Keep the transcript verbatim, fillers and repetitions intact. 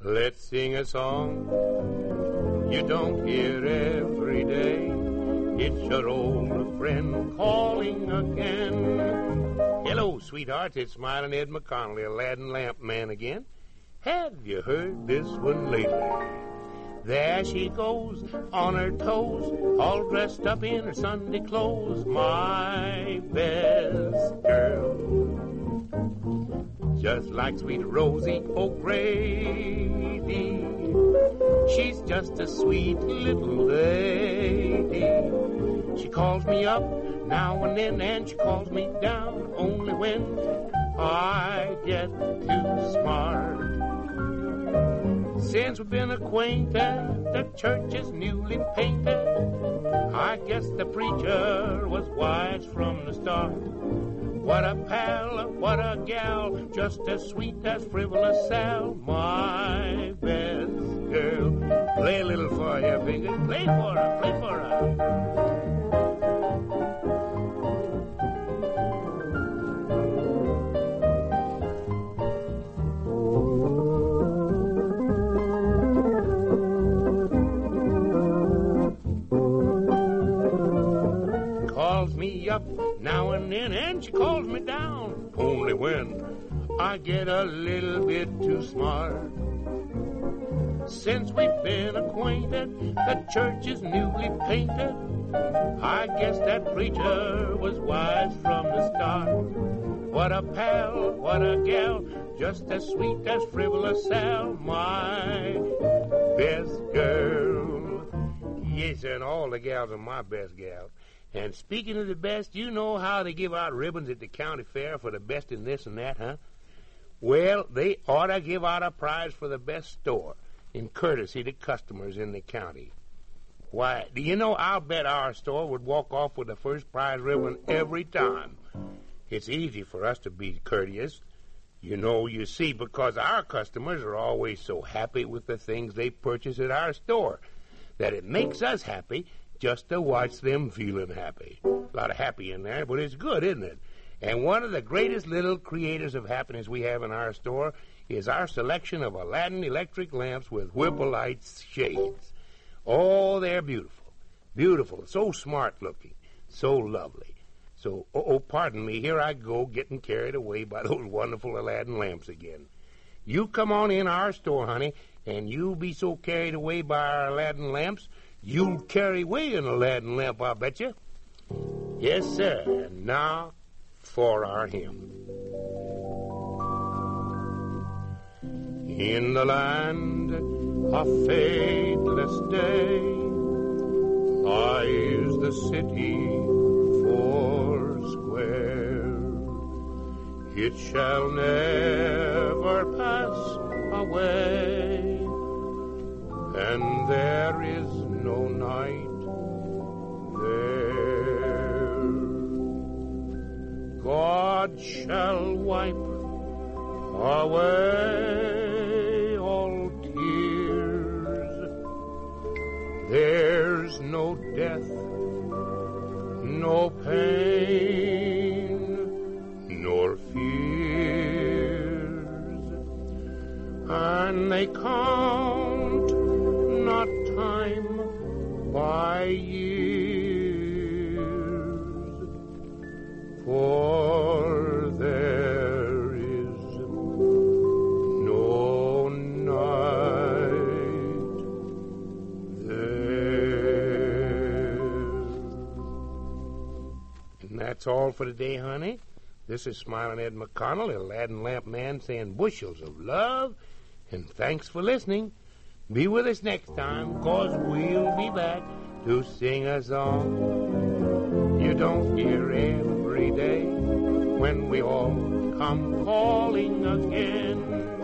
Let's sing a song you don't hear every day. It's your old friend calling again. Hello, sweetheart, it's Smiling Ed McConnell, the Aladdin Lamp Man again. Have you heard this one lately? There she goes, on her toes, all dressed up in her Sunday clothes, my best girl. Just like sweet Rosie O'Grady, she's just a sweet little lady. She calls me up now and then, and she calls me down only when I get too smart. Since we've been acquainted, the church is newly painted. I guess the preacher was wise from the start. What a pal, what a gal, just as sweet as frivolous Sal, my best girl. Play a little for her, fingers. Play for her, play for her. Me up now and then, and she calls me down only when I get a little bit too smart. Since we've been acquainted, the church is newly painted. I guess that preacher was wise from the start. What a pal, what a gal, just as sweet as frivolous Sal, my best girl. Yes, and all the gals are my best gals. And speaking of the best, you know how they give out ribbons at the county fair for the best in this and that, huh? Well, they ought to give out a prize for the best store in courtesy to customers in the county. Why, do you know, I'll bet our store would walk off with the first prize ribbon every time. It's easy for us to be courteous. You know, you see, because our customers are always so happy with the things they purchase at our store that it makes us happy just to watch them feeling happy. A lot of happy in there, but it's good, isn't it? And one of the greatest little creators of happiness we have in our store is our selection of Aladdin electric lamps with Whipple-Light shades. Oh, they're beautiful. Beautiful. So smart looking. So lovely. So, oh, oh, pardon me, here I go getting carried away by those wonderful Aladdin lamps again. You come on in our store, honey, and you'll be so carried away by our Aladdin lamps, you'll carry away an Aladdin lamp, I bet you. Yes, sir. And now for our hymn. In the land of fadeless day lies the city four square. It shall never pass away, and there is no night there. God shall wipe away all tears. There's no death, no pain, nor fears, and they count not time by years, for there is no night there. And that's all for today, honey. This is Smiling Ed McConnell, the Aladdin Lamp Man, saying bushels of love, and thanks for listening. Be with us next time, 'cause we'll be back to sing a song you don't hear every day when we all come calling again.